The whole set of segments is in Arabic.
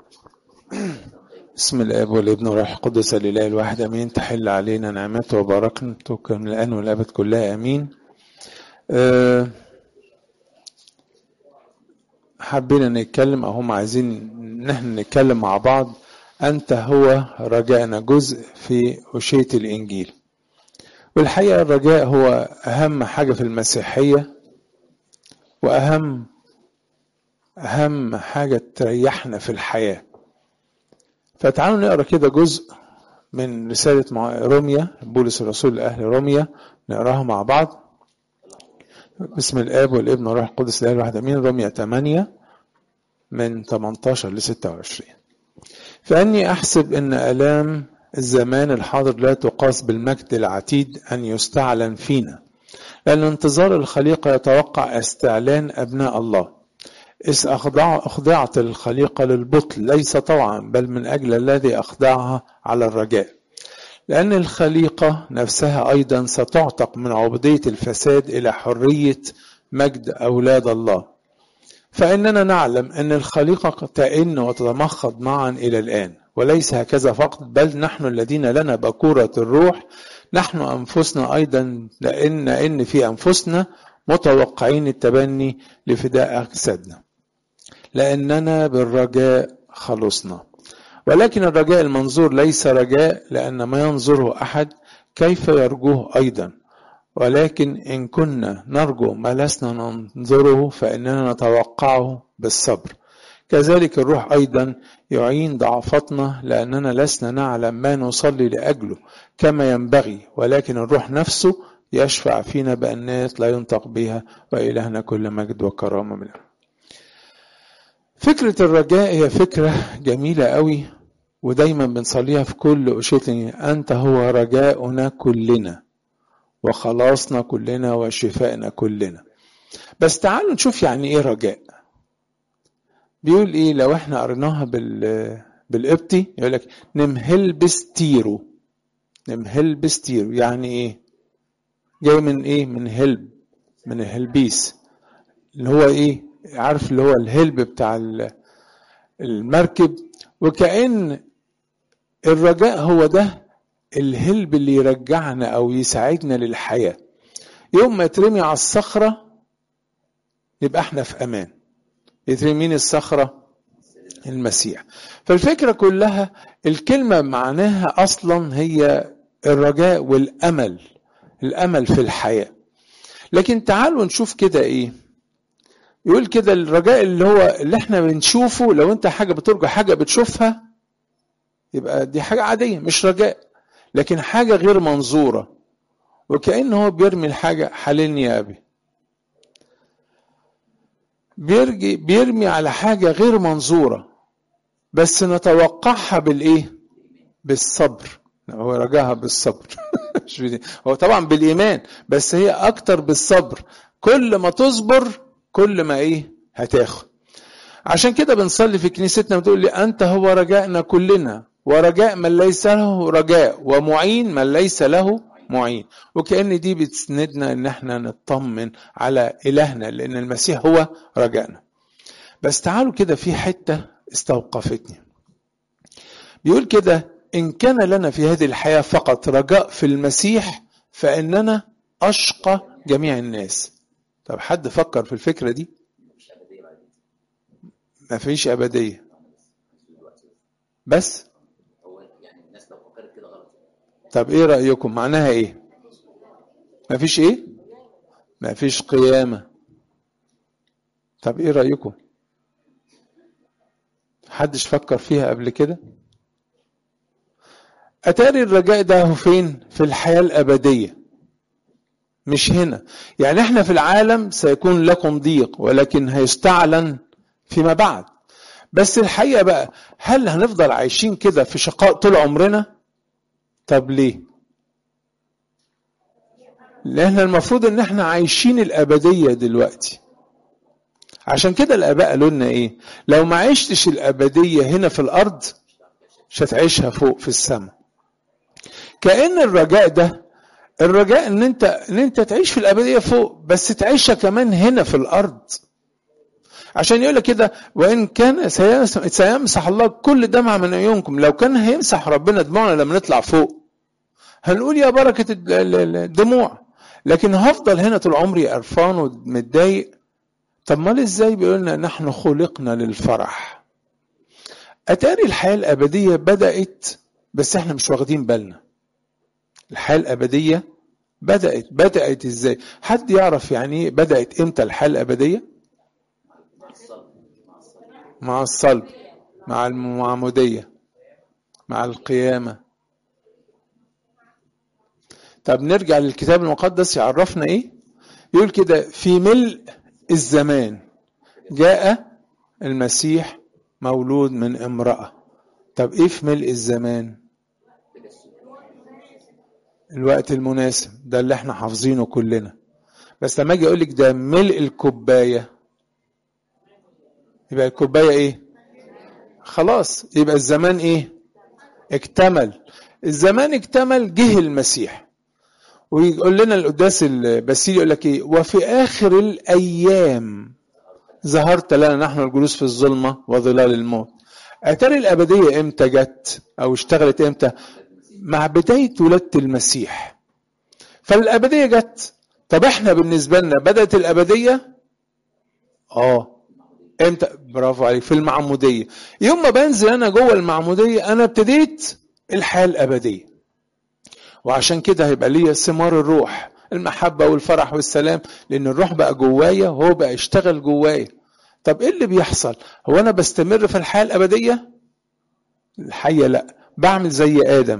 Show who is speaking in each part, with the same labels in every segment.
Speaker 1: بسم الاب والابن والروح القدس الاله الواحد امين. تحل علينا نعمته وبركته من الان والابد كلها امين. حابين نتكلم او هم عايزين ان احنا نتكلم مع بعض. انت هو رجائنا، جزء في أشية الانجيل. والحقيقه الرجاء هو اهم حاجه في المسيحيه، واهم حاجه تريحنا في الحياه. فتعالوا نقرا كده جزء من رسالة روميا، بولس الرسول لأهل روميا، نقراها مع بعض. بسم الآب والابن والروح القدس الإله الواحد آمين. روميا 8 من 18 ل 26. فأني أحسب أن آلام الزمان الحاضر لا تقاس بالمجد العتيد أن يستعلن فينا، لأن انتظار الخليقة يتوقع استعلان أبناء الله. إذ أخضعت الخليقة للبطل ليس طوعا، بل من أجل الذي أخضعها على الرجاء، لأن الخليقة نفسها أيضا ستعتق من عبودية الفساد إلى حرية مجد أولاد الله. فإننا نعلم أن الخليقة تئن وتتمخض معا إلى الآن، وليس هكذا فقط، بل نحن الذين لنا بكورة الروح نحن أنفسنا أيضا لأن في أنفسنا متوقعين التبني لفداء أجسادنا، لأننا بالرجاء خلصنا. ولكن الرجاء المنظور ليس رجاء، لأن ما ينظره أحد كيف يرجوه أيضا. ولكن إن كنا نرجو ما لسنا ننظره فإننا نتوقعه بالصبر. كذلك الروح أيضا يعين ضعفتنا، لأننا لسنا نعلم ما نصلي لأجله كما ينبغي، ولكن الروح نفسه يشفع فينا بأنات لا ينطق بها، وإلهنا كل مجد وكرامة منه. فكرة الرجاء هي فكرة جميلة قوي، ودايما بنصليها في كل أشياء. أنت هو رجاؤنا كلنا وخلاصنا كلنا وشفائنا كلنا. بس تعالوا نشوف يعني ايه رجاء. بيقول ايه لو احنا قريناها بالقبطي؟ يقول لك نمهل بستيرو. نمهل بستيرو يعني ايه؟ جاي من ايه؟ من هلب، من الهلبيس، اللي هو ايه؟ عارف اللي هو الهلب بتاع المركب. وكأن الرجاء هو ده الهلب اللي يرجعنا او يساعدنا للحياة. يوم ما يترمي على الصخرة يبقى احنا في امان. يترمين الصخرة المسيح. فالفكرة كلها الكلمة معناها اصلا هي الرجاء والامل، الامل في الحياة. لكن تعالوا نشوف كده ايه يقول كده. الرجاء اللي احنا بنشوفه، لو انت حاجة بترجع حاجة بتشوفها يبقى دي حاجة عادية مش رجاء، لكن حاجة غير منظورة. وكأنه هو بيرمي الحاجة. حللني يا أبي، بيرمي على حاجة غير منظورة، بس نتوقعها بالإيه؟ بالصبر. هو رجاها بالصبر هو طبعا بالإيمان، بس هي أكتر بالصبر. كل ما تصبر كل ما إيه؟ هتاخد. عشان كده بنصلي في كنيستنا بتقول لي أنت هو رجائنا كلنا، ورجاء من ليس له رجاء، ومعين من ليس له معين. وكأن دي بتسندنا ان احنا نطمن على إلهنا، لأن المسيح هو رجائنا. بس تعالوا كده في حتة استوقفتني. بيقول كده إن كان لنا في هذه الحياة فقط رجاء في المسيح فإننا أشقى جميع الناس. طب حد فكر في الفكرة دي؟ ما فيش أبدية بس. طب ايه رأيكم معناها ايه؟ ما فيش ايه؟ ما فيش قيامة. طب ايه رأيكم؟ حدش فكر فيها قبل كده؟ اتاري الرجاء ده هو فين؟ في الحياة الأبدية، مش هنا. يعني احنا في العالم سيكون لكم ضيق، ولكن هيستعلن فيما بعد. بس الحقيقة بقى، هل هنفضل عايشين كده في شقاء طول عمرنا؟ طب ليه؟ لأن المفروض ان احنا عايشين الأبدية دلوقتي. عشان كده الآباء قالوا لنا ايه؟ لو ما عشتش الأبدية هنا في الأرض مش هتعيشها فوق في السماء. كأن الرجاء ده، الرجاء ان انت تعيش في الأبدية فوق، بس تعيشها كمان هنا في الأرض. عشان يقول لك كده وان كان سيمسح الله كل دمعة من عيونكم. لو كان هيمسح ربنا دموعنا لما نطلع فوق هنقول يا بركة الدموع، لكن هفضل هنا طول عمري قرفان ومتضايق. طب ما ازاي بيقول لنا نحن خلقنا للفرح؟ اتاري الحياة الابدية بدأت بس احنا مش واخدين بالنا. الحياة الابدية بدأت ازاي؟ حد يعرف يعني ايه بدأت امتى الحياة الابدية؟ مع الصلب، مع المعمودية، مع القيامة. طب نرجع للكتاب المقدس يعرفنا ايه؟ يقول كده في ملء الزمان جاء المسيح مولود من امرأة. طب ايه في ملء الزمان؟ الوقت المناسب ده اللي احنا حافظينه كلنا. بس لما اجي اقول لك ده ملء الكوبايه، يبقى الكوبايه ايه؟ خلاص يبقى الزمان ايه؟ اكتمل. الزمان اكتمل، جه المسيح. ويقول لنا القداس الباسيلي يقول لك ايه؟ وفي اخر الايام ظهرت لنا نحن الجلوس في الظلمه وظلال الموت. اتاري الابديه امتى جت او اشتغلت امتى؟ مع بدايه ولاده المسيح. فالابديه جت. طب احنا بالنسبه لنا بدات الابديه امتى؟ برافو عليك، في المعموديه. يوم ما بنزل انا جوه المعموديه انا ابتديت الحياه الابديه. وعشان كده هيبقى ليا ثمار الروح، المحبه والفرح والسلام، لان الروح بقى جوايا، هو بقى يشتغل جوايا. طب ايه اللي بيحصل؟ هو انا بستمر في الحياه الابديه؟ الحقيقه لا. بعمل زي ادم.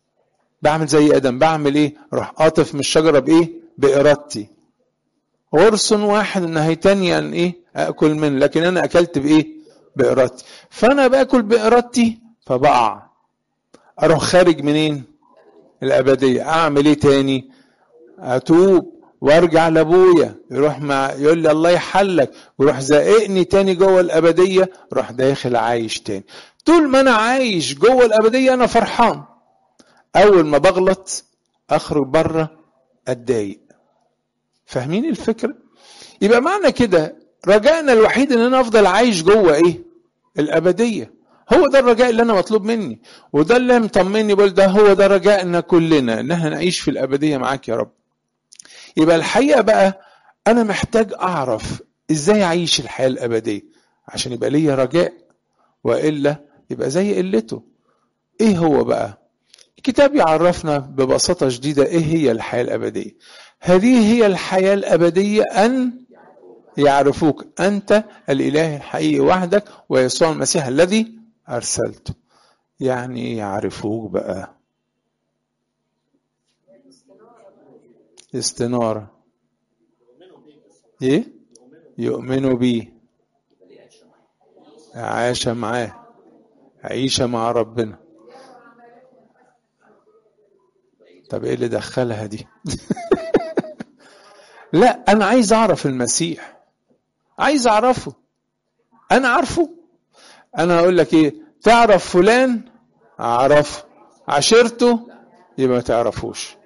Speaker 1: بعمل ايه؟ راح قاطف من الشجره بايه؟ بارادتي. غرس واحد نهيتني عن ايه؟ اكل منه، لكن انا اكلت بايه؟ بارادتي. فانا باكل بارادتي فبقع، اروح خارج منين؟ الابديه. اعمل ايه تاني؟ اتوب وارجع لابويا، يقول لي الله يحلك، ويروح زائقني تاني جوه الابديه، روح داخل عايش تاني. طول ما انا عايش جوه الابديه انا فرحان. اول ما بغلط اخرج بره اتضايق. فاهمين الفكره؟ يبقى معنى كده رجائنا الوحيد ان انا افضل عايش جوه ايه؟ الابديه. هو ده الرجاء اللي انا مطلوب مني، وده اللي مطمني، بقول ده هو ده رجائنا كلنا، ان احنا نعيش في الابديه معاك يا رب. يبقى الحقيقه بقى انا محتاج اعرف ازاي اعيش الحياه الابديه عشان يبقى ليا رجاء، والا يبقى زي قلته. ايه هو بقى؟ الكتاب يعرفنا ببساطه شديده ايه هي الحياه الابديه. هذه هي الحياه الابديه، ان يعرفوك أنت الإله الحقيقي وحدك ويسوع المسيح الذي أرسلته. يعني يعرفوك بقى استنارة. إيه؟ يؤمنوا بيه، عاش معاه، عيشة مع ربنا. طب إيه اللي دخلها دي؟ لا، أنا عايز أعرف المسيح، عايز أعرفه. أنا عارفه. أنا أقول لك إيه؟ تعرف فلان؟ أعرفه. عشرته؟ يبقى ما تعرفوش.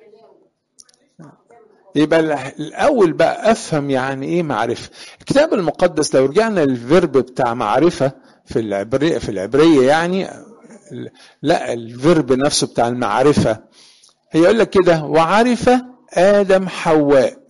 Speaker 1: يبقى الأول بقى أفهم يعني إيه معرفة. الكتاب المقدس لو رجعنا للفيرب بتاع معرفة في العبرية يعني، لا الفيرب نفسه بتاع المعرفة، هي يقول لك كده وعرف آدم حواء.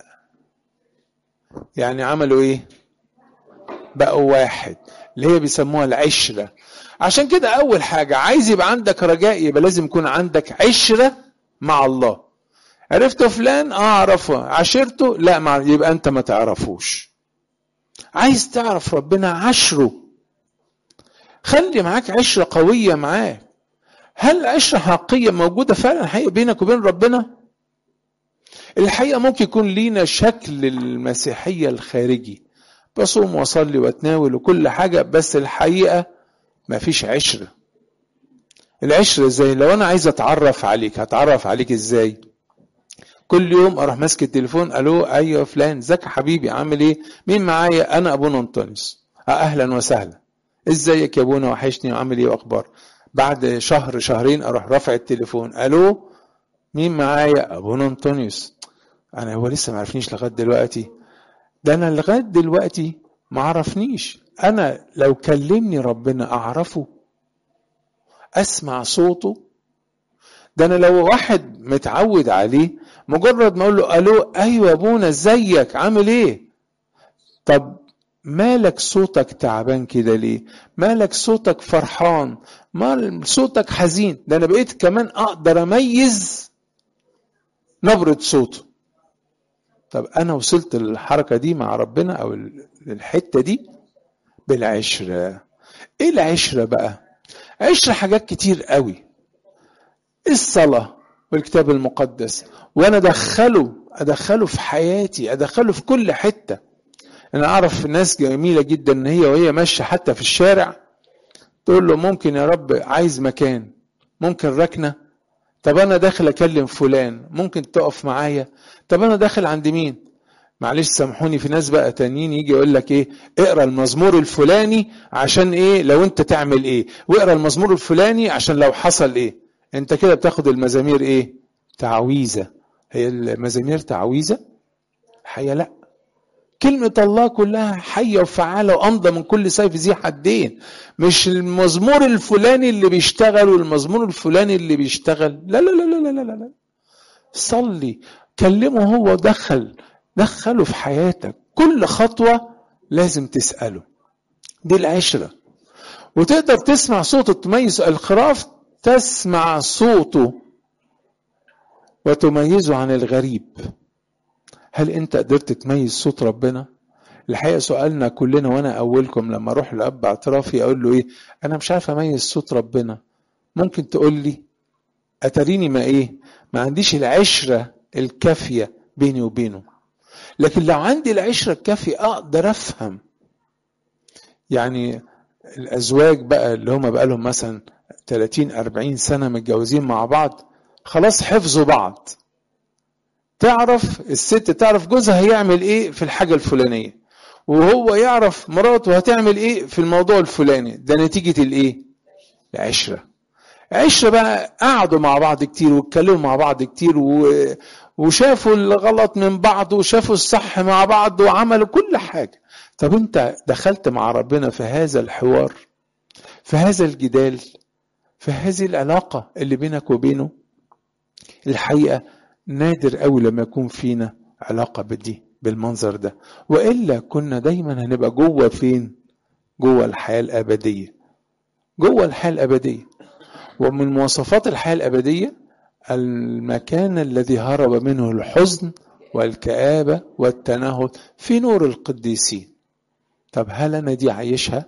Speaker 1: يعني عملوا إيه؟ بقوا واحد، اللي هي بيسموها العشرة. عشان كده أول حاجة عايز يبقى عندك رجاء يبقى لازم يكون عندك عشرة مع الله. عرفت فلان؟ اعرفه. عشرته؟ لا، يبقى انت ما تعرفوش. عايز تعرف ربنا؟ عشره. خلي معاك عشرة قوية معاه. هل عشرة حقيقية موجودة فعلا حقيقة بينك وبين ربنا؟ الحقيقة ممكن يكون لينا شكل المسيحية الخارجي، بصوم وصلي واتناول وكل حاجة، بس الحقيقة ما فيش عشرة. العشرة ازاي؟ لو انا عايز اتعرف عليك، هتعرف عليك ازاي؟ كل يوم اروح ماسك التليفون، الو ايوه فلان، ازيك يا حبيبي، عامل ايه؟ مين معايا؟ انا ابونا انطونيوس. اهلا وسهلا، ازيك يا ابونا، وحشني، وعامل ايه، واخبار؟ بعد شهر شهرين اروح رافع التليفون، الو مين معايا؟ ابونا انطونيوس. هو لسه ما عرفنيش لغايه دلوقتي؟ ده انا لغايه دلوقتي ما عرفنيش. انا لو كلمني ربنا اعرفه، اسمع صوته. ده انا لو واحد متعود عليه مجرد ما اقول له الو، ايوه يا ابونا ازيك عامل ايه، طب مالك صوتك تعبان كده ليه، مالك صوتك فرحان، مال صوتك حزين، ده انا بقيت كمان اقدر اميز نبرة صوته. طب انا وصلت للحركة دي مع ربنا او للحتة دي بالعشرة. ايه العشرة بقى؟ عشرة حاجات كتير قوي. الصلاة والكتاب المقدس، وانا ادخله في حياتي، ادخله في كل حتة. انا اعرف ناس جميلة جدا ان هي وهي ماشية حتى في الشارع تقول له ممكن يا رب عايز مكان، ممكن ركنة، طب انا داخل اكلم فلان ممكن تقف معايا، طب انا داخل عند مين، معلش سامحوني، في ناس بقى تانيين يجي يقول لك ايه، اقرا المزمور الفلاني عشان ايه لو انت تعمل ايه، واقرا المزمور الفلاني عشان لو حصل ايه. انت كده بتاخد المزامير ايه، تعويذة. هي المزامير تعويذة؟ حقيقة لا، كلمة الله كلها حية وفعالة وأمضى من كل سيف ذي حدين. مش المزمور الفلاني اللي بيشتغل والمزمور الفلاني اللي بيشتغل، لا لا لا لا لا لا لا. صلي، كلمه هو، دخله في حياتك، كل خطوة لازم تسأله. دي العشرة. وتقدر تسمع صوته، تميز الخراف، تسمع صوته وتميزه عن الغريب. هل انت قدرت تميز صوت ربنا؟ الحقيقة سؤالنا كلنا، وانا اولكم لما اروح لأب اعترافي اقول له ايه، انا مش عارف اميز صوت ربنا، ممكن تقول لي؟ اتريني ما عنديش العشرة الكافية بيني وبينه. لكن لو عندي العشرة الكافية اقدر افهم. يعني الازواج بقى اللي هم بقى لهم مثلا 30-40 سنة متجوزين مع بعض، خلاص حفظوا بعض. تعرف الست تعرف جوزها هيعمل ايه في الحاجة الفلانية، وهو يعرف مراته هتعمل ايه في الموضوع الفلاني. ده نتيجة الايه؟ العشرة. عشرة بقى، قعدوا مع بعض كتير واتكلموا مع بعض كتير وشافوا الغلط من بعض وشافوا الصح مع بعض وعملوا كل حاجة. طب انت دخلت مع ربنا في هذا الحوار، في هذا الجدال، في هذه العلاقة اللي بينك وبينه؟ الحقيقة نادر قوي لما يكون فينا علاقة بدي بالمنظر ده، وإلا كنا دايما هنبقى جوه فين؟ جوه الحياة الأبدية. جوه الحياة الأبدية. ومن مواصفات الحياة الأبدية المكان الذي هرب منه الحزن والكآبة والتنهد في نور القديسين. طب هل أنا دي عايشها؟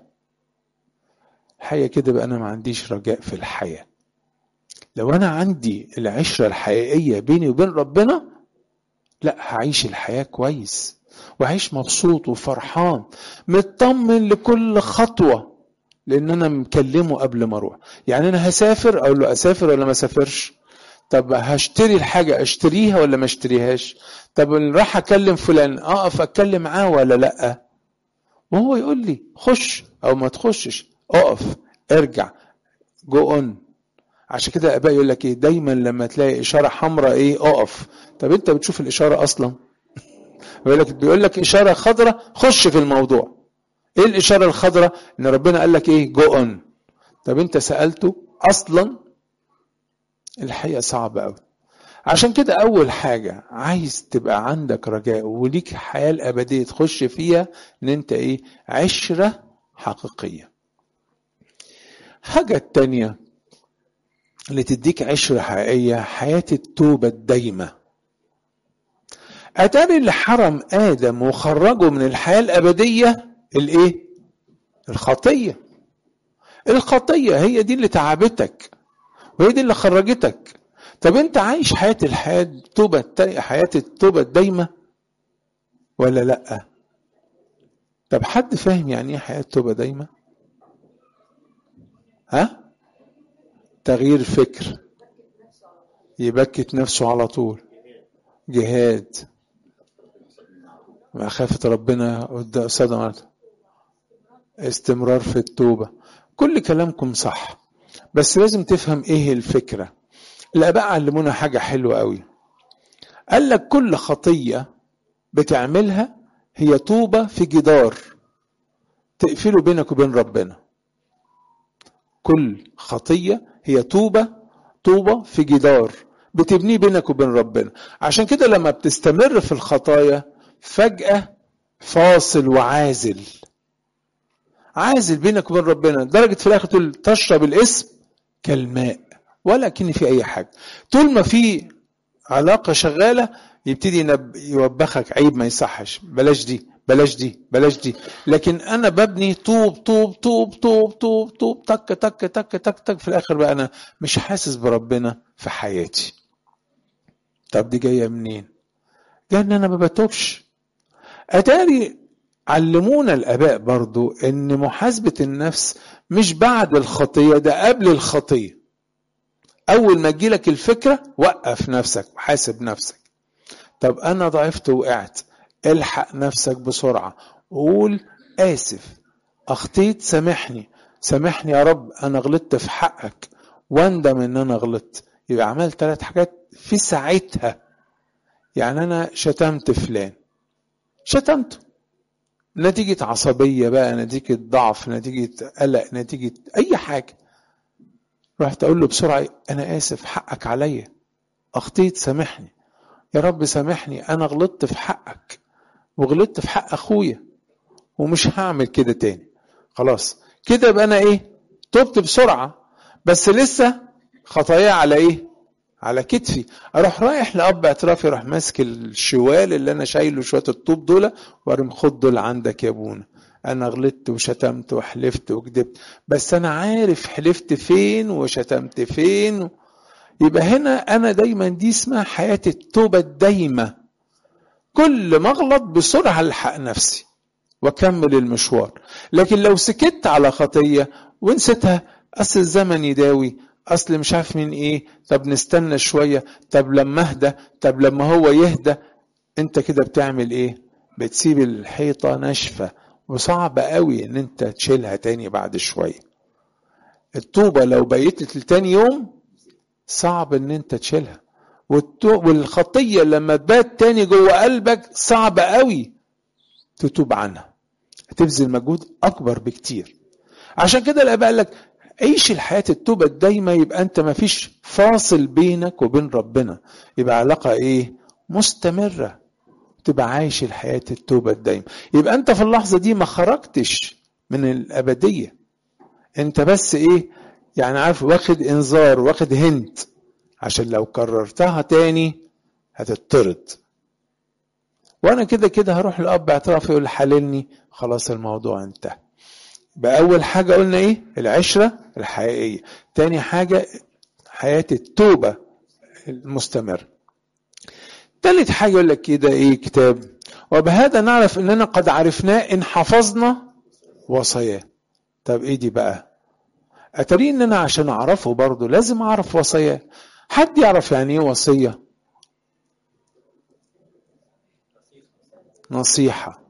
Speaker 1: الحقيقة كده بقى أنا ما عنديش رجاء في الحياة. لو أنا عندي العشرة الحقيقية بيني وبين ربنا، لا هعيش الحياة كويس، وعيش مبسوط وفرحان مطمن لكل خطوة، لأن أنا مكلمه قبل ما أروح. يعني أنا هسافر أقول له أسافر ولا ما أسافرش؟ طب هشتري الحاجة أشتريها ولا ما أشتريهاش؟ طب راح أكلم فلان أقف أتكلم معاه ولا لأ؟ وهو يقول لي خش أو ما تخشش، أقف، ارجع، جو أون. عشان كده الآباء يقول لك إيه، دايما لما تلاقي إشارة حمراء إيه، أقف. طب أنت بتشوف الإشارة أصلا؟ بيقول لك إشارة خضراء، خش في الموضوع. إيه الإشارة الخضراء؟ إن ربنا قال لك إيه، جو أون. طب أنت سألته أصلا؟ الحقيقة صعبة أوي. عشان كده أول حاجة عايز تبقى عندك رجاء وليك حياة الأبدية تخش فيها، إن أنت إيه، عشرة حقيقية. حاجة التانية اللي تديك عشرة حقيقية، حياة التوبة الدايمة. أتاري اللي حرم آدم وخرجه من الحياة الأبدية الإيه؟ الخطية. الخطية هي دي اللي تعبتك وهي دي اللي خرجتك. طب أنت عايش حياة حياة التوبة الدايمة ولا لأ؟ طب حد فاهم يعني إيه حياة توبة دايمة؟ ها؟ تغيير فكر، يبكت نفسه على طول، جهاد، مخافة ربنا قدام، استمرار في التوبة. كل كلامكم صح، بس لازم تفهم ايه الفكرة. الآباء علمونا حاجة حلوة قوي، قال لك كل خطية بتعملها هي طوبة في جدار، تقفله بينك وبين ربنا. كل خطية هي طوبة في جدار بتبنيه بينك وبين ربنا. عشان كده لما بتستمر في الخطايا فجأة فاصل وعازل بينك وبين ربنا، لدرجة في الآخر تقول تشرب الاسم كالماء ولا كأن في أي حاجة. طول ما في علاقة شغالة يبتدي يوبخك عيب ما يصحش، بلاش دي بلاش دي بلاش دي. لكن أنا ببني طوب طوب طوب طوب طوب طوب تك تك تك تك تك، في الآخر بقى أنا مش حاسس بربنا في حياتي. طب دي جاية منين؟ جاية إن أنا ما بتوبش. أتاري علمونا الآباء برضو إن محاسبة النفس مش بعد الخطية، ده قبل الخطية. أول ما تجيلك الفكرة وقف نفسك وحاسب نفسك. طب أنا ضعفت وقعت، الحق نفسك بسرعة وقول آسف، أخطيت، سامحني يا رب، أنا غلطت في حقك، واندم إن أنا غلطت. يبقى عملت 3 حاجات في ساعتها. يعني أنا شتمت فلان، شتمته نتيجة عصبية بقى، نتيجة ضعف، نتيجة قلق، نتيجة أي حاجة، رحت أقول له بسرعة أنا آسف، حقك عليا، أخطيت، سامحني يا رب، سامحني، أنا غلطت في حقك وغلطت في حق أخويا ومش هعمل كده تاني. خلاص كده بقى أنا تبت بسرعة. بس لسه خطايا على على كتفي. اروح رايح لاب اعترافي، اروح ماسك الشوال اللي انا شايله، شويه الطوب دول، وارم خد دول عندك يا ابونا، انا غلطت وشتمت وحلفت وكذبت، بس انا عارف حلفت فين وشتمت فين. يبقى هنا انا دايما، دي اسمها حياه التوبه الدايمه. كل ما اغلط بسرعه الحق نفسي واكمل المشوار. لكن لو سكت على خطيه ونسيتها، اصل الزمن يداوي، اصل مش عارف من طب نستنى شويه، طب لما اهدى، طب لما هو يهدى، انت كده بتعمل بتسيب الحيطه ناشفه، وصعب قوي ان انت تشيلها تاني بعد شويه. الطوبه لو بيتت لتاني يوم صعب ان انت تشيلها، والخطيه لما تبات تاني جوه قلبك صعب قوي تتوب عنها، هتبذل مجهود اكبر بكتير. عشان كده الاباء قال لك عيش الحياة التوبة الدايمة. يبقى انت ما فيش فاصل بينك وبين ربنا، يبقى علاقة مستمرة، تبقى عايش الحياة التوبة الدايمة. يبقى انت في اللحظة دي ما خرجتش من الابدية، انت بس يعني عارف، واخد انذار، واخد هنت، عشان لو كررتها تاني هتطرد. وانا كده هروح لأب اعترافي يقول حللني، خلاص الموضوع انتهى. بأول حاجة قلنا العشرة الحقيقية. تاني حاجة حياة التوبة المستمرة. تالت حاجة يقول لك كده كتاب، وبهذا نعرف اننا قد عرفناه ان حفظنا وصاياه. طب دي بقى؟ اتري ان انا عشان اعرفه برضو لازم اعرف وصاياه. حد يعرف يعني ايه وصية؟ نصيحة،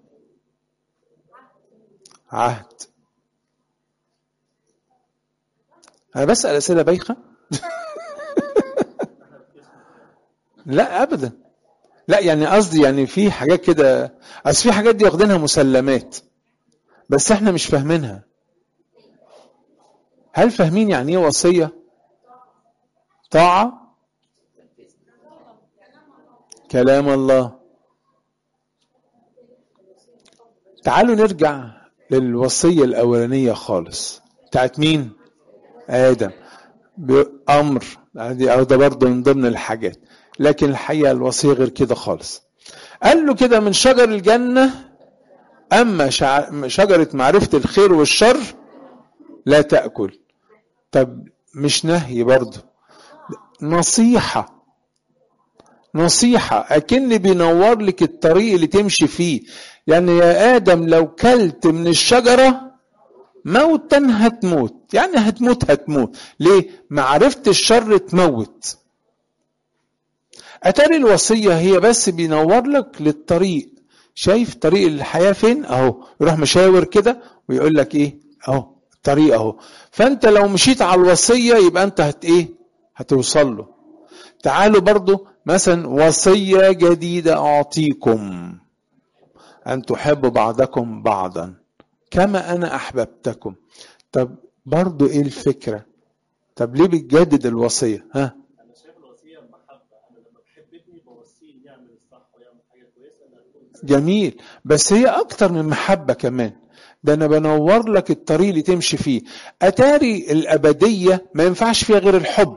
Speaker 1: عهد. انا بسأل اسئلة بايخة؟ لا ابدا، لا يعني قصدي يعني في حاجات كده، اصل في حاجات دي واخدينها مسلمات بس احنا مش فاهمينها. هل فاهمين يعني ايه وصية؟ طاعة، كلام الله. تعالوا نرجع للوصية الأولانية خالص، بتاعت مين؟ آدم، بأمر، أو ده برضه من ضمن الحاجات. لكن الحقيقة الوصية غير كده خالص. قال له كده من شجر الجنة، أما شجرة معرفة الخير والشر لا تأكل. طب مش نهي برضه، نصيحة أكن بينور لك الطريق اللي تمشي فيه. يعني يا آدم لو كلت من الشجرة موتا هتموت، يعني هتموت. ليه؟ معرفة الشر تموت. أتاري الوصية هي بس بينور لك للطريق. شايف طريق الحياة فين؟ اهو، يروح مشاور كده ويقول لك اهو الطريق اهو. فانت لو مشيت على الوصية يبقى انت هتوصل له. تعالوا برضو مثلا وصية جديدة أعطيكم، أن تحبوا بعضكم بعضا. كما انا احببتكم. طب برضو ايه الفكرة؟ طب ليه بتجدد الوصية؟
Speaker 2: انا شايف الوصيه محبه. انا لما بحب ابني بوصيه يعمل الصح ويعمل حاجه كويسه.
Speaker 1: جميل، بس هي اكتر من محبة كمان. ده انا بنور لك الطريق اللي تمشي فيه. اتاري الابدية ما ينفعش فيها غير الحب.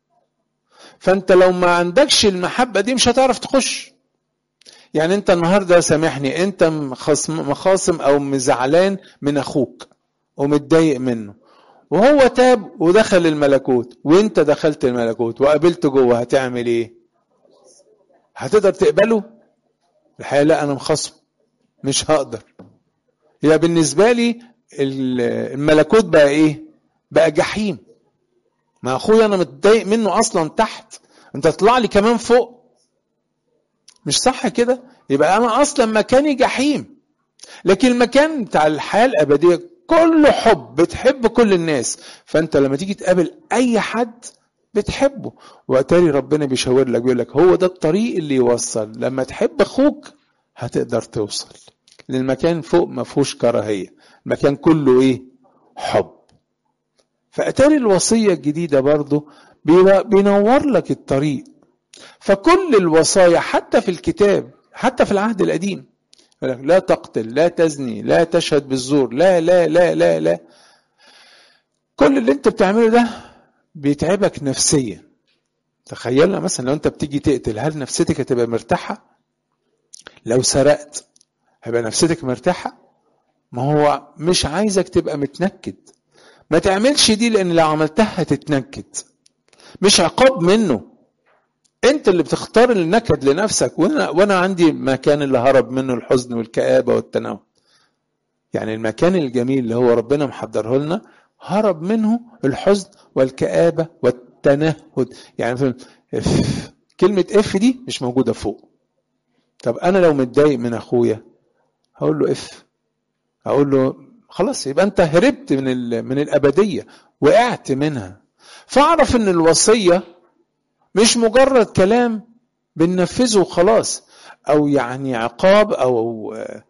Speaker 1: فانت لو ما عندكش المحبة دي مش هتعرف تخش. يعني انت النهاردة سامحني، انت مخاصم او مزعلان من اخوك ومتضايق منه، وهو تاب ودخل الملكوت وانت دخلت الملكوت وقابلته جوه، هتعمل ايه؟ هتقدر تقبله؟ الحقيقة لا، انا مخاصم مش هقدر. يبقى بالنسبة لي الملكوت بقى ايه؟ بقى جحيم. ما اخويا انا متضايق منه اصلا تحت، انت تطلع لي كمان فوق؟ مش صح كده؟ يبقى انا اصلا مكاني جحيم. لكن المكان بتاع الحياة الابدية كله حب، بتحب كل الناس. فانت لما تيجي تقابل اي حد بتحبه. واتاري ربنا بيشاور لك بيقول لك هو ده الطريق اللي يوصل. لما تحب اخوك هتقدر توصل للمكان فوق، ما فيهوش كراهية، المكان كله ايه؟ حب. فاتاري الوصية الجديدة برضو بينور لك الطريق. فكل الوصايا حتى في الكتاب، حتى في العهد القديم، لا تقتل، لا تزني، لا تشهد بالزور، لا لا لا لا لا. كل اللي انت بتعمله ده بيتعبك نفسيا. تخيلنا مثلا لو انت بتيجي تقتل، هل نفسيتك هتبقى مرتاحة؟ لو سرقت هيبقى نفسيتك مرتاحة؟ ما هو مش عايزك تبقى متنكد. ما تعملش دي، لان لو عملتها هتتنكد. مش عقاب منه، انت اللي بتختار النكد لنفسك. وانا عندي مكان اللي هرب منه الحزن والكآبة والتناوب. يعني المكان الجميل اللي هو ربنا محضره لنا هرب منه الحزن والكآبة والتنهد. يعني كلمة اف دي مش موجودة فوق. طب انا لو متضايق من اخويا هقول له اف، هقول له خلاص، يبقى انت هربت من الابدية، وقعت منها. فاعرف ان الوصية مش مجرد كلام بننفذه وخلاص، او يعني عقاب او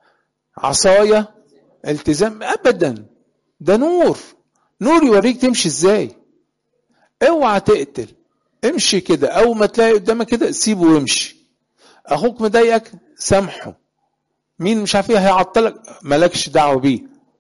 Speaker 1: عصاية التزام، ابدا. ده نور، نور يوريك تمشي ازاي. اوعى تقتل، امشي كده. اول ما تلاقي قدامك كده سيبه وامشي. اخوك مضايقك سامحه. مين مش عارف ايه هيعطلك، مالكش دعوه بيه.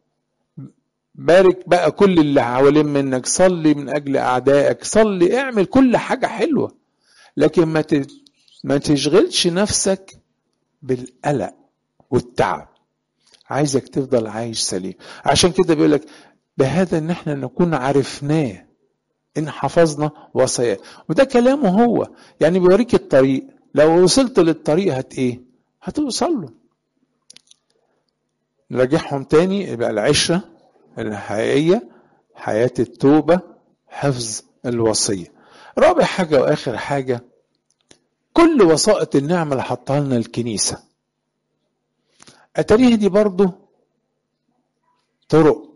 Speaker 1: بارك بقى كل اللي حوالين منك، صلي من اجل اعدائك، صلي، اعمل كل حاجه حلوه. لكن ما تشغلش نفسك بالقلق والتعب. عايزك تفضل عايش سليم. عشان كده بيقولك بهذا ان احنا نكون عرفناه ان حفظنا وصاياه. وده كلامه هو، يعني بيوريك الطريق. لو وصلت للطريق هتوصل له. نراجعهم تاني. يبقى العشرة الحقيقية، حياة التوبة، حفظ الوصية. رابع حاجة واخر حاجة، كل وسائط النعمة اللي حطها لنا الكنيسة، اتاريها دي برضو طرق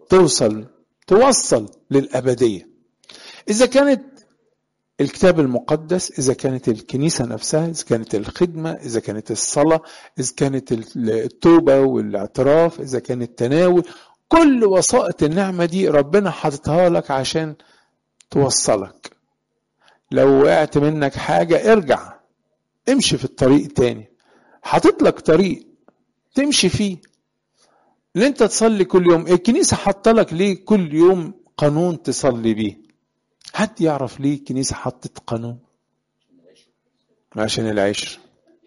Speaker 1: توصل للأبدية. إذا كانت الكتاب المقدس، إذا كانت الكنيسة نفسها، إذا كانت الخدمة، إذا كانت الصلاة، إذا كانت التوبة والاعتراف، إذا كان التناول، كل وسائط النعمة دي ربنا حاططها لك عشان توصلك. لو وقعت منك حاجة ارجع، امشي في الطريق تاني. حاطط لك طريق تمشي فيه، اللي انت تصلي كل يوم. الكنيسة حاطه لك ليه كل يوم قانون تصلي بيه؟ حد يعرف ليه الكنيسة حطت قانون؟ عشان العشر،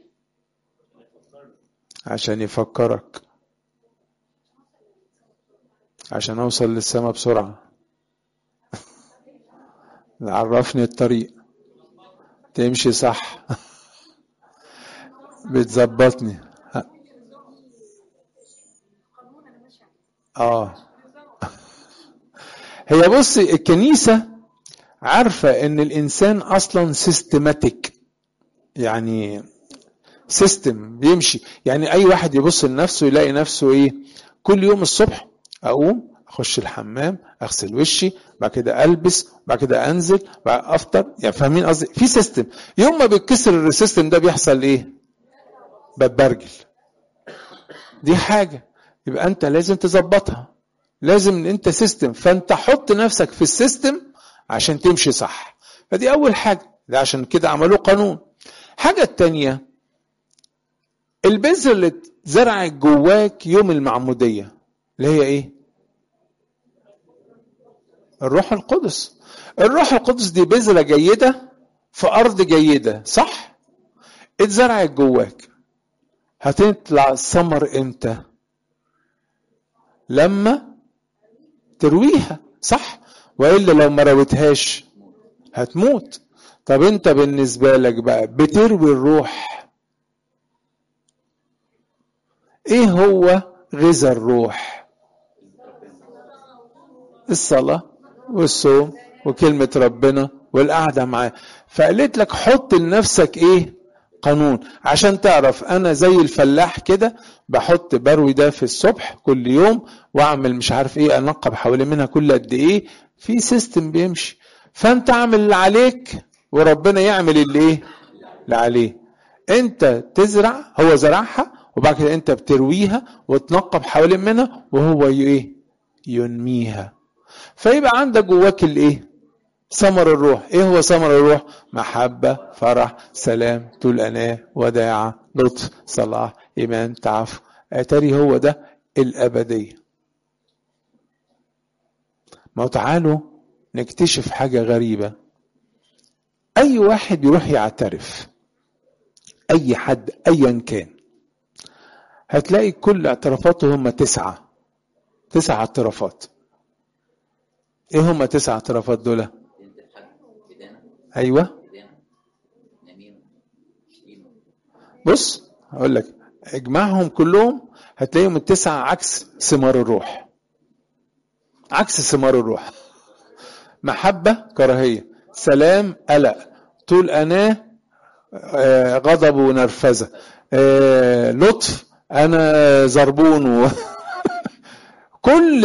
Speaker 1: عشان يفكرك، عشان اوصل للسماء بسرعة. عرفني الطريق تمشي صح. بتظبطني. هي بص، الكنيسة عارفة ان الانسان اصلا سيستماتيك، يعني سيستم بيمشي. يعني اي واحد يبص لنفسه يلاقي نفسه ايه؟ كل يوم الصبح اقوم اخش الحمام، اغسل وشي، بعد كده البس، بعد كده انزل، بعد افطر. يعني فاهمين قصدي؟ في سيستم. يوم ما بيتكسر السيستم ده بيحصل ايه؟ بتبرجل. دي حاجة. يبقى انت لازم تظبطها، لازم ان انت سيستم، فانت حط نفسك في السيستم عشان تمشي صح. فدي اول حاجة، ده عشان كده عملوه قانون. حاجة التانية، البذرة اللي اتزرعت جواك يوم المعمودية اللي هي ايه؟ الروح القدس. الروح القدس دي بذرة جيدة في أرض جيدة، صح؟ اتزرعت جواك، هتطلع ثمر امتى؟ لما ترويها، صح؟ وإلا لو ما رويتهاش هتموت. طب انت بالنسبة لك بقى بتروي الروح. ايه هو غذاء الروح؟ الصلاة والصوم وكلمة ربنا والقعدة معاه. فقالت لك حط لنفسك ايه؟ قانون، عشان تعرف. انا زي الفلاح كده بحط بروي ده في الصبح كل يوم، واعمل مش عارف ايه، انقب حوالين منها كل قد ايه، في سيستم بيمشي. فانت اعمل اللي عليك وربنا يعمل اللي ايه؟ اللي عليه. انت تزرع، هو زرعها، وبعد كده انت بترويها وتنقب حوالين منها، وهو ايه؟ ينميها. فيبقى عندك جواك الايه؟ ثمر الروح. ايه هو ثمر الروح؟ محبة، فرح، سلام، طول أناة، وداعة، لطف، صلاح، إيمان، تعفف. اتاري هو ده الأبدية. ما تعالوا نكتشف حاجة غريبة. أي واحد يروح يعترف، أي حد أيا كان، هتلاقي كل اعترافاته هم 9 اعترافات. ايه هم 9 اعترافات دول؟ ايوه، بص هقول لك، اجمعهم كلهم هتلاقيهم ال9 عكس ثمار الروح. عكس ثمار الروح: محبة، كراهية، سلام، قلق، طول أناة، غضب ونرفزة، لطف، أنا زربون كل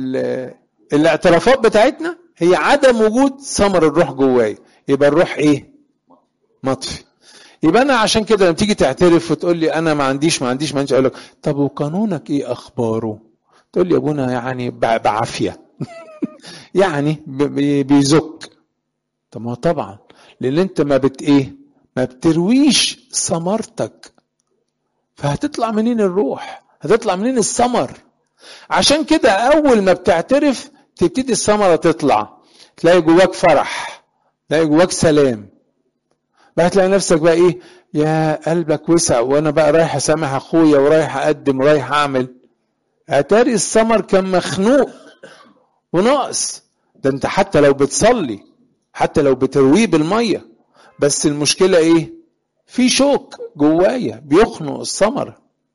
Speaker 1: الاعترافات بتاعتنا هي عدم وجود ثمر الروح جواي. يبقى الروح ايه؟ مطفي. يبقى انا عشان كده لما تيجي تعترف وتقول لي انا ما عنديش اقول لك طب وقانونك ايه اخباره؟ تقول لي يا ابونا يعني بعافيه يعني بيزك. طب ما طبعا، لان انت ما بترويش ثمرتك، فهتطلع منين الروح؟ هتطلع منين الثمر؟ عشان كده اول ما بتعترف تبتدي الثمره تطلع، تلاقي جواك فرح، تلاقي جواك سلام، بقى تلاقي نفسك بقى ايه؟ يا قلبك وسع، وانا بقى رايح اسامح اخويا ورايح اقدم ورايح اعمل. اتاري الثمر كان مخنوق وناقص. ده انت حتى لو بتصلي، حتى لو بترويه بالميه، بس المشكله ايه؟ في شوك جوايا بيخنق الثمر.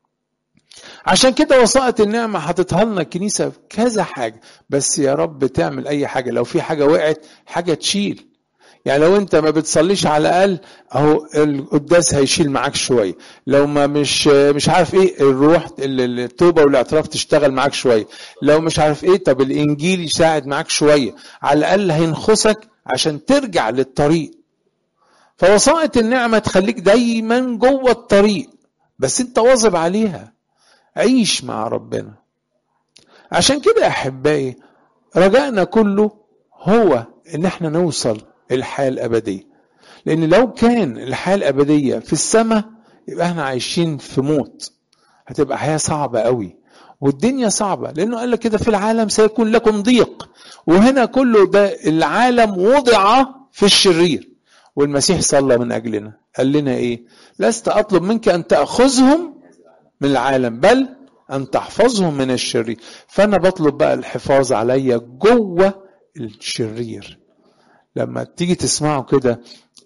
Speaker 1: عشان كده وسائط النعمه حاططها لنا الكنيسه كذا حاجه، بس يا رب تعمل اي حاجه. لو في حاجه وقعت، حاجه تشيل. يعني لو انت ما بتصليش على الاقل اهو القداس هيشيل معاك شويه. لو ما مش عارف ايه، الروح التوبه والاعتراف تشتغل معاك شويه. لو مش عارف ايه، طب الانجيل يساعد معاك شويه، على الاقل هينخسك عشان ترجع للطريق. فوسائط النعمه تخليك دايما جوه الطريق، بس انت واظب عليها. عيش مع ربنا. عشان كده احبائي، رجائنا كله هو ان احنا نوصل الحياة الأبدية. لأن لو كان الحياة الأبدية في السماء، يبقى احنا عايشين في موت، هتبقى حياة صعبة قوي، والدنيا صعبة. لأنه قال لك كده في العالم سيكون لكم ضيق، وهنا كله ده العالم وضع في الشرير، والمسيح صلى من أجلنا. قال لنا إيه؟ لست أطلب منك أن تأخذهم من العالم، بل أن تحفظهم من الشرير. فأنا بطلب بقى الحفاظ عليا جوه الشرير. لما تيجي تسمعوا كده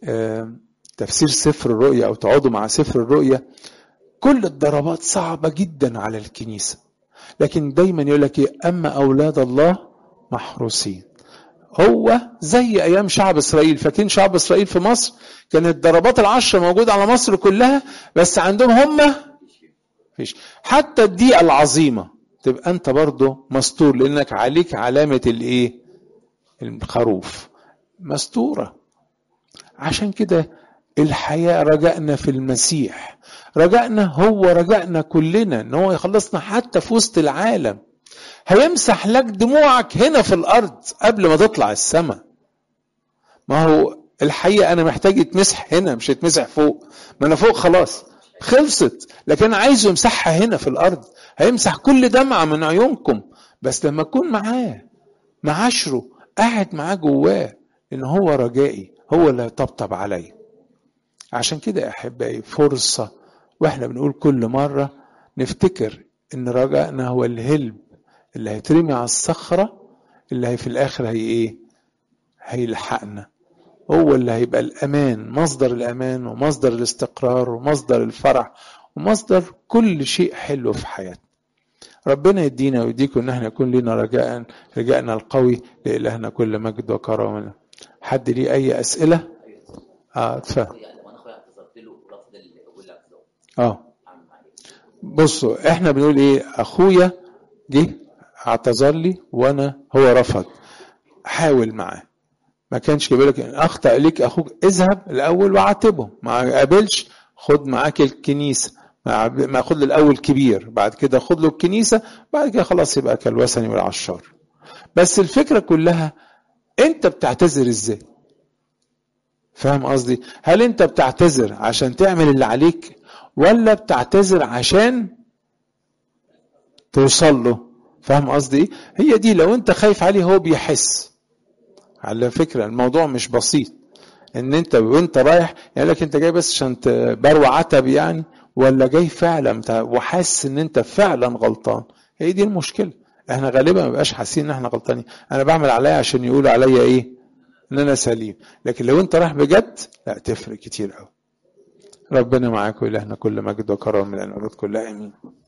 Speaker 1: تفسير سفر الرؤيا او تقعدوا مع سفر الرؤيا، كل الضربات صعبة جدا على الكنيسة، لكن دايما يقول لك ايه؟ اما اولاد الله محروسين. هو زي ايام شعب اسرائيل. فاكرين شعب اسرائيل في مصر كانت الضربات 10 موجودة على مصر كلها، بس عندهم هم فيش. حتى الضيقة العظيمة تبقى انت برضو مستور، لانك عليك علامة الايه؟ الخروف مستورة. عشان كده الحياة رجائنا في المسيح، رجائنا هو رجائنا كلنا ان هو يخلصنا حتى في وسط العالم. هيمسح لك دموعك هنا في الارض قبل ما تطلع السماء. ما هو الحقيقة انا محتاج يتمسح هنا مش يتمسح فوق، ما انا فوق خلاص خلصت، لكن عايزه يمسحها هنا في الارض. هيمسح كل دمعة من عيونكم بس لما اكون معاه، معاشره، قاعد معاه جواه، ان هو رجائي، هو اللي هيطبطب عليا. عشان كده يا احبائي فرصة واحنا بنقول كل مرة نفتكر ان رجائنا هو الهلب اللي هيترمي على الصخرة، اللي هي في الاخر هي ايه؟ هيلحقنا. هو اللي هيبقى الامان، مصدر الامان ومصدر الاستقرار ومصدر الفرح ومصدر كل شيء حلو في حياتنا. ربنا يدينا ويديكم ان احنا يكون لنا رجائنا القوي لإلهنا كل مجد وكرامه. حد ليه اي اسئله؟ اتفضل. بصوا احنا بنقول ايه؟ اخويا جه اعتذر لي وانا هو رفض، حاول معاه. ما كانش يقولك ان اخطأ ليك اخوك اذهب الاول وعاتبه، ما قابلش خد معاك الكنيسه، ما خد له الاول كبير، بعد كده خد له الكنيسه، بعد كده خلاص يبقى كالوثني والعشار. بس الفكره كلها انت بتعتذر ازاي؟ فاهم قصدي؟ هل انت بتعتذر عشان تعمل اللي عليك ولا بتعتذر عشان توصل له؟ فاهم قصدي؟ هي دي، لو انت خايف عليه هو بيحس. على فكره الموضوع مش بسيط ان انت وانت رايح يعني لك انت جاي بس عشان تبروع عتب يعني، ولا جاي فعلا وحاسس ان انت فعلا غلطان. هي دي المشكله، احنا غالبا ما بقاش حاسين ان احنا غلطانين. انا بعمل عليا عشان يقولوا عليا ايه؟ ان انا سليم. لكن لو انت رايح بجد لا تفرق كتير قوي. ربنا معاك والهنا كل مجد وكرم من الابد كلها امين.